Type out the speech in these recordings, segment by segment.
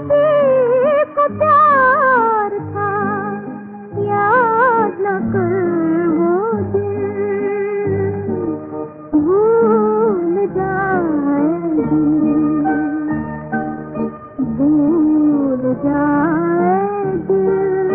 किसी को प्यार था, याद न कर वो दिन, भूल जाए दिल, भूल जाए दिल।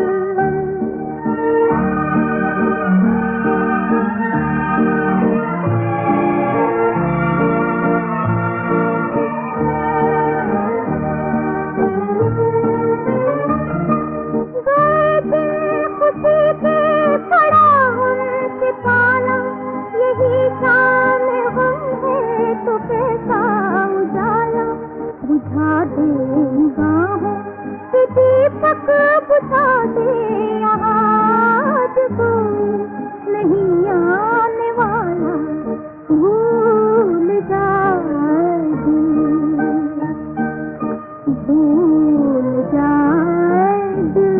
बुझा दे निगाहों के दीपक, बुझा दे आज कोई नहीं आने वाला, भूल जाए दिल, भूल जाए दिल।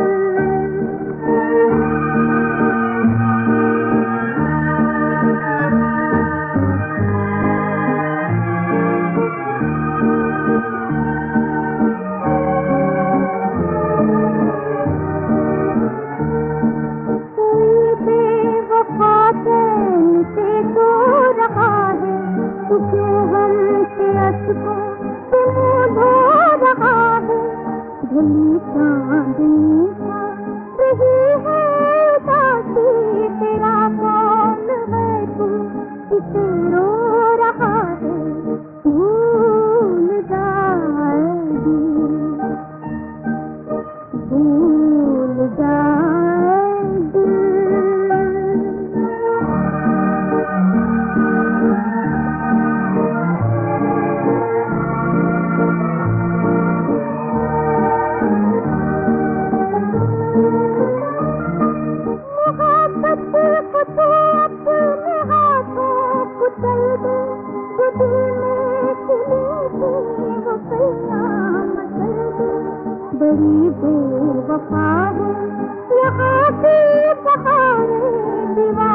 तू क्यों हमसे अश्कों से मुँह धो रहा है, धुली चांदनी सा रही है उदासी, तेरा कौन है तू किसे रो रहा है, भूल जाए दिल, भूल जाए दिल। बड़ी बेवफा है यहाँ की बहारें, दीवार